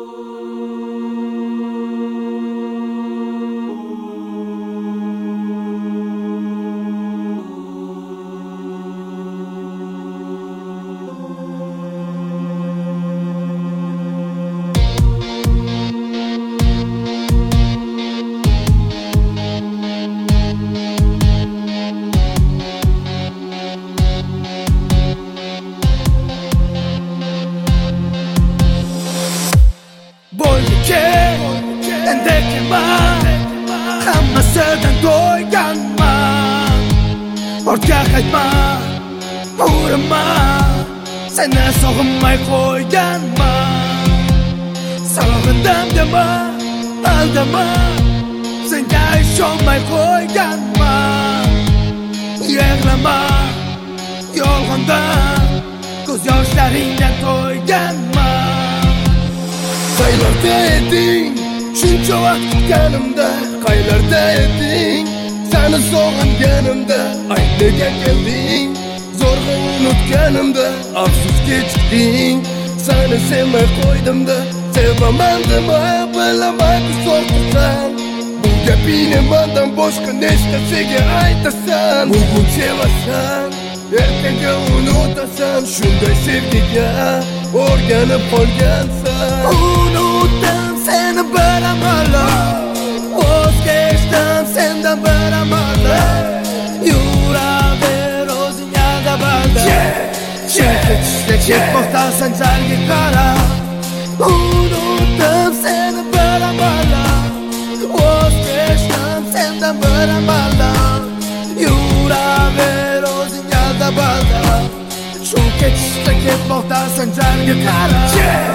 Hammasidan to'yganman. Ortga qaytma, urinma, seni sog'inmay qo'yganman. Sog'indim dema, aldama, senga ishonmay qo'yganman. Yig'lama, yolg'ondan ko'z yoshlaringdan to'yganman. Qaylarda eding shuncha vaqt kutganimda, qaylarda eding seni sog'inganimda, aytmaga kelding zo'rg'a unutganimda, afsus kechding seni sevmay qo'ydimda. Sevaman dema, bilaman so'qirsan, bu gapingni mendan boshqa nechtasiga aytasan. Bugun sevasan, ertaga unutasan, shunday sevgiga o'rganib qolgansan. Unutdim seni bir amallab, voz kechdim sendan bir amallab. Yuraver o'zing aldabalda, chekishda chekmoqda sanjarga qarab. Unutdim seni bir amallab, voz kechdim sendan bir amallab. Yuraver o'zing aldabalda, shu ketishda ketmoqda sanjarga qarab.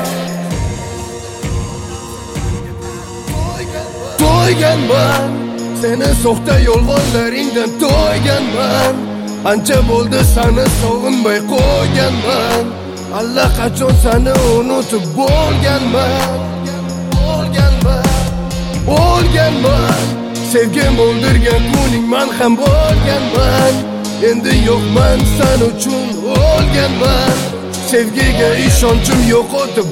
To'yganman, seni soxta yolg'onlaringdan to'yganman. Ancha bo'ldi seni sog'inmay qo'yganman. Allaqachon seni unutib bo'lganman. Sevgim o'ldirgan kuning man ham bo'lganman. Endi yo'qman sen uchun o'lganman. Sevgiga ishonchim yo'qotib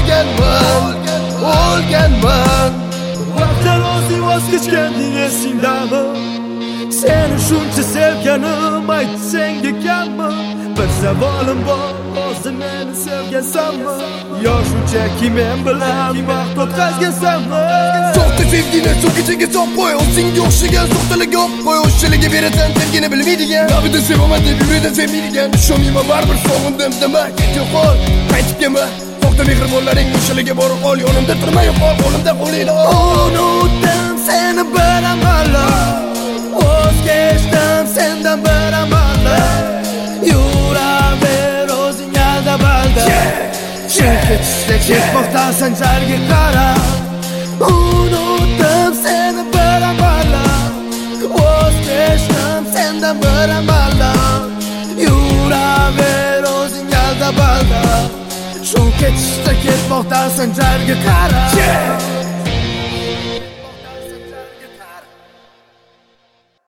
bo'lganman. Vaqtlar o'zing voz kechganding esingdami? Seni shuncha sevganim ayt senga kammi? Bir savolim bor, hozir meni sevgansanmi? Yo shunchaki men bilan vaqt o'tkazgansanmi? Soxta sevgini shu kechaga solib qo'y, o'zingga o'xshagan soxtalarga olib qo'y. O'shalarga berasan sevgini bilmaydigan, labida sevaman deb yurida sevmaydigan. Ishonmayman baribir sog'indim dema, ketib qol, qaytib kelma. Soxta mehribonlaring o'shalarga borib qol, yonimda turmay qol, qo'limda qo'lingni ol. Unutdim seni bir amallab, voz kechdim sendan bir amallab. Yuraver o'zing aldabalda, chekishda chekmoqda sanjarga qarab. Unutdim seni bir amallab, voz kechdim sendan bir amallab. Yuraver o'zing aldabalda, shu ketishda ketmoqda sanjarga qarab.